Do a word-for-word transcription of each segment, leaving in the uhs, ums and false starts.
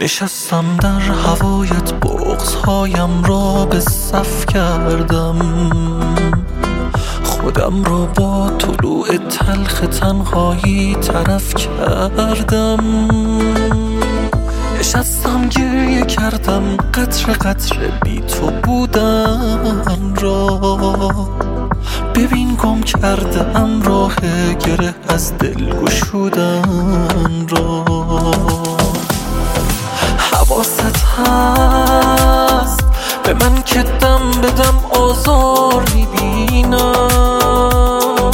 نشستم در هوایت، بغض‌هایم را به صف کردم، خودم را با طلوع تلخ تنهایی طرف کردم. نشستم گریه کردم، قطره قطره بی تو بودن را. ببین گم کرده ام راه گره از دل گشودن را. حواست هست به من که دم به دم آزار میبینم،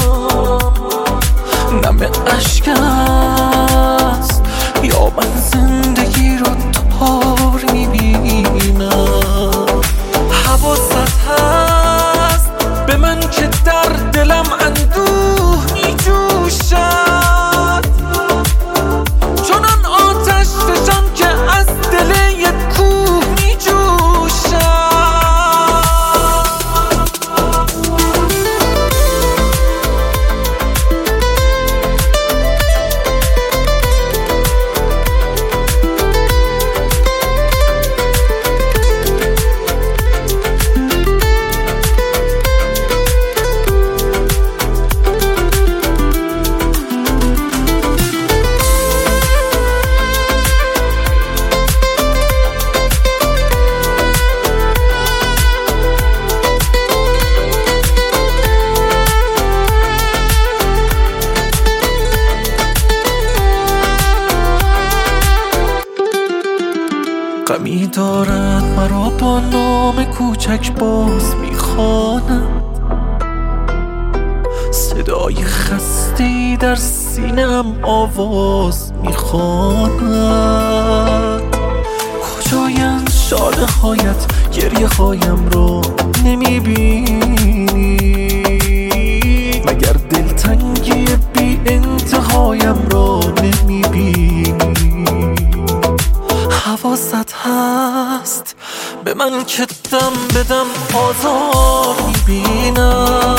نم اشک است یا من زندگی رو تار میبینم. حواست هست به من که در دلم اندوه میجوشد، چنان آتش فشان که از دل یک کوه میجوشد. غمی دارد مرا با نام کوچک باز میخواند، صدای خسته‌ای در سینه‌ام آواز میخواند. کجایند شاله هایت، گریه هایم رو نمیبینی؟ مگر دلتنگی بی انتهایم رو نمیبینی؟ حواست هست به من که دم به دم آزار میبینم،